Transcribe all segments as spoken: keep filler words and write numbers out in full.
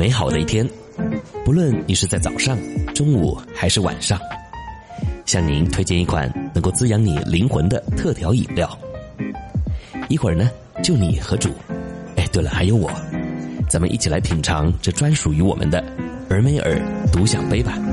美好的一天，不论你是在早上、中午还是晚上，向您推荐一款能够滋养你灵魂的特调饮料。一会儿呢，就你和主，哎，对了，还有我，咱们一起来品尝这专属于我们的俄美尔独享杯吧。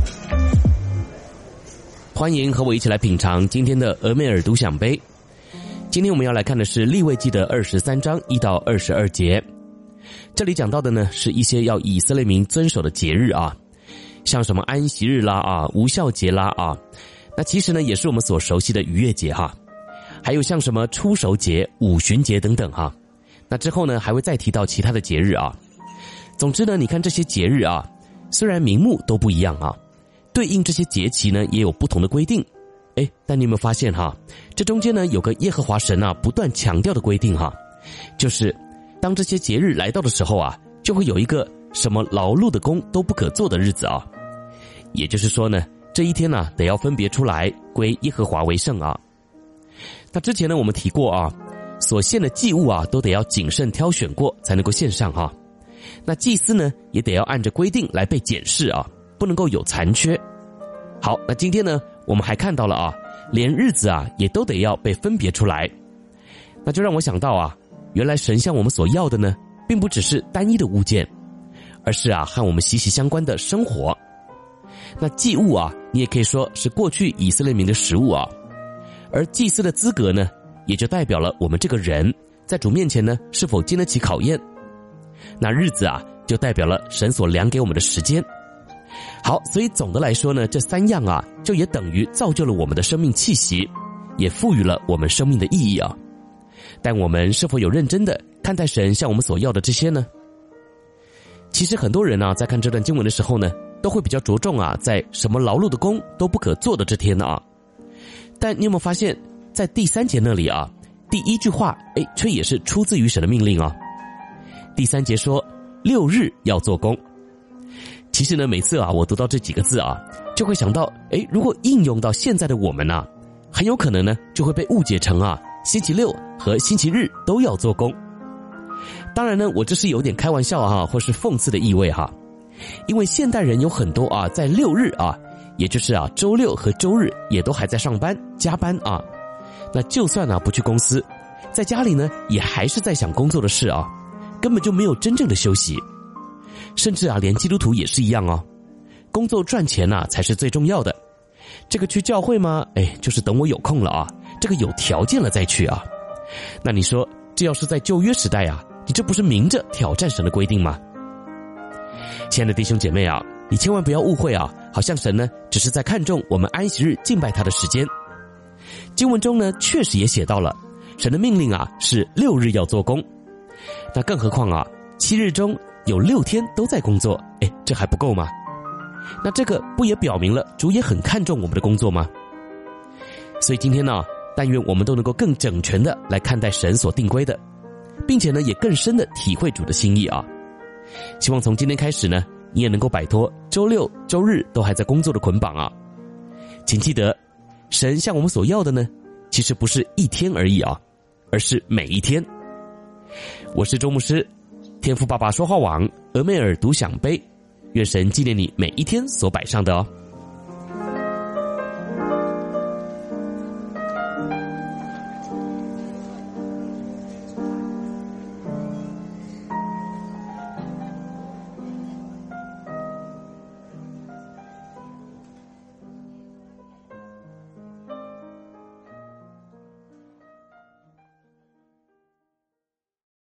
欢迎和我一起来品尝今天的俄美尔独享杯。今天我们要来看的是利未记的二十三章一到二十二节。这里讲到的呢，是一些要以色列民遵守的节日啊，像什么安息日啦啊、无酵节啦啊，那其实呢也是我们所熟悉的逾越节哈，还有像什么初熟节、五旬节等等哈。那之后呢还会再提到其他的节日啊。总之呢，你看这些节日啊，虽然名目都不一样啊，对应这些节期呢也有不同的规定。诶，但你有没有发现哈，这中间呢有个耶和华神啊不断强调的规定哈，就是当这些节日来到的时候啊，就会有一个什么劳碌的工都不可做的日子啊。也就是说呢，这一天呢、啊、得要分别出来归耶和华为圣啊。那之前呢我们提过啊，所献的祭物啊都得要谨慎挑选过才能够献上啊。那祭司呢也得要按着规定来被检视啊，不能够有残缺。好，那今天呢我们还看到了啊，连日子啊也都得要被分别出来。那就让我想到啊，原来神向我们所要的呢，并不只是单一的物件，而是啊和我们息息相关的生活。那祭物啊，你也可以说是过去以色列民的食物啊，而祭司的资格呢，也就代表了我们这个人在主面前呢是否经得起考验。那日子啊，就代表了神所量给我们的时间。好，所以总的来说呢，这三样啊，就也等于造就了我们的生命气息，也赋予了我们生命的意义啊。但我们是否有认真的看待神向我们所要的这些呢？其实很多人啊，在看这段经文的时候呢，都会比较着重啊，在什么劳碌的工都不可做的这天啊。但你有没有发现，在第三节那里啊，第一句话，哎，却也是出自于神的命令啊。第三节说，六日要做工。其实呢，每次啊，我读到这几个字啊，就会想到，哎，如果应用到现在的我们啊，很有可能呢，就会被误解成啊，星期六和星期日都要做工。当然呢，我这是有点开玩笑哈、啊，或是讽刺的意味哈、啊。因为现代人有很多啊，在六日啊，也就是啊周六和周日也都还在上班加班啊。那就算啊不去公司，在家里呢也还是在想工作的事啊，根本就没有真正的休息。甚至啊连基督徒也是一样哦，工作赚钱啊才是最重要的。这个去教会吗？哎，就是等我有空了啊，这个有条件了再去啊。那你说这要是在旧约时代啊，你这不是明着挑战神的规定吗？亲爱的弟兄姐妹啊，你千万不要误会啊，好像神呢只是在看重我们安息日敬拜他的时间。经文中呢确实也写到了，神的命令啊是六日要做工。那更何况啊，七日中有六天都在工作，哎，这还不够吗？那这个不也表明了主也很看重我们的工作吗？所以今天呢，但愿我们都能够更整全的来看待神所定规的，并且呢也更深的体会主的心意啊。希望从今天开始呢，你也能够摆脱周六周日都还在工作的捆绑啊。请记得，神向我们所要的呢，其实不是一天而已啊，而是每一天。我是周牧师，天父爸爸说话网俄美尔独享杯，愿神纪念你每一天所摆上的哦。